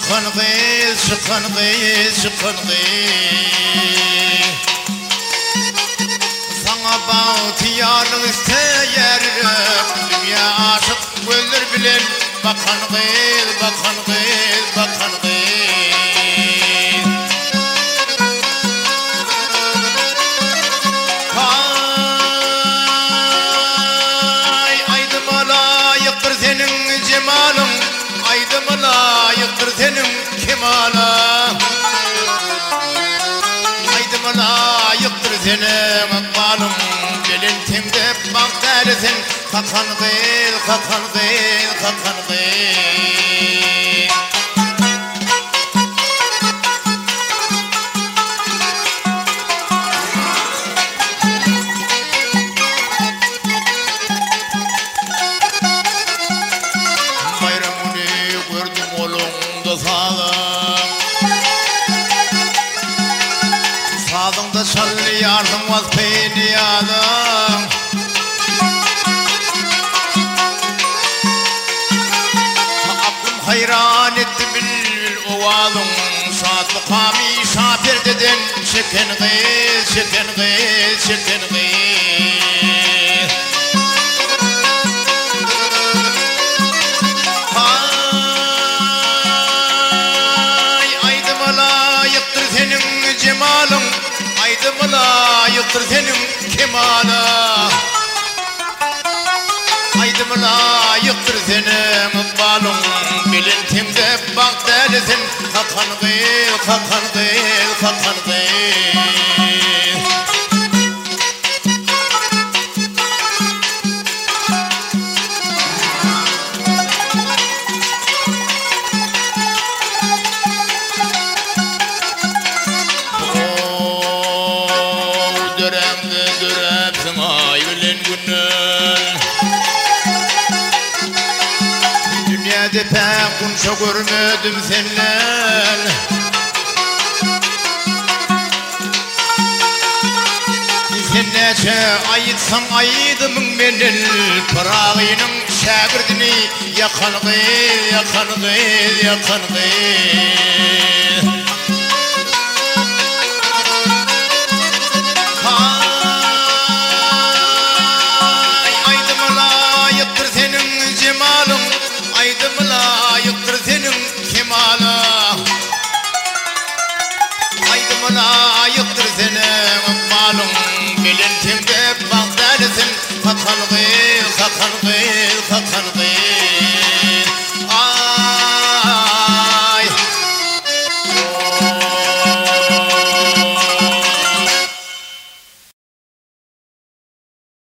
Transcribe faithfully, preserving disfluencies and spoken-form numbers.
Çıkın kız, çıkın kız, çıkın kız. Sana bağıtıyarlık isteyerim. Dünya aşık gözler bilen. Bakan kız, bakan kız, bakan kız. Ay, aydıma layıktır senin cemalın. Aydıma layıktır senin kemalın. Aydıma layıktır senin akbalın. Gelin temde bak dersin. Kakan kız, kakan kız, kakan kız. Bayramını gördüm olunda sağlam. Sağlığında çalı yardım vaz peyni yadım. Aklım hayran etti bil bil ovalım. Saat mukami şafir dedin. Çeken kız, çeken kız, çeken kız. Cemalın aydıma layıktır senin kemalın. Aydıma layıktır senin balın. Bilin timde bak dersin. Kakan kız, kakan kız, kakan kız. Dünyada pek kunça görmedim senden. Sen neçe ayıtsan ayıdımın menin. Pırağının şagirdini yakan kız, yakan kız, yakan kız. Aydıma layıktır senin kemalın. Aydıma layıktır senin malın. Bilin timde bak dersin. Kakan kız, kakan kız, kakan kız.